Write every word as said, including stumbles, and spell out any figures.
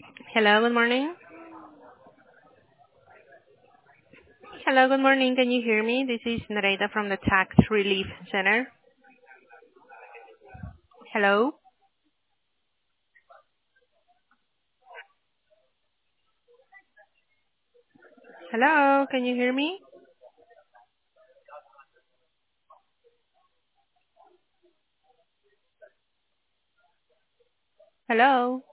Hello, good morning. Hello, good morning. Can you hear me? This is Nareda from the Tax Relief Center. Hello? Hello, can you hear me? Hello?